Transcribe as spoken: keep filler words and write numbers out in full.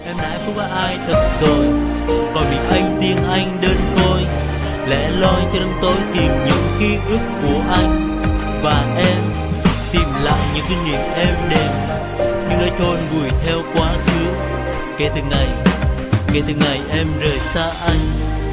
Em đã phúc với ai thật rồi, còn mình anh riêng anh đơn côi, lẻ loi cho đêm tối tìm những ký ức của anh. Và em tìm lại những kỷ niệm êm đềm, nhưng đã chôn vùi theo quá khứ. Kể từ ngày, kể từ ngày em rời xa anh.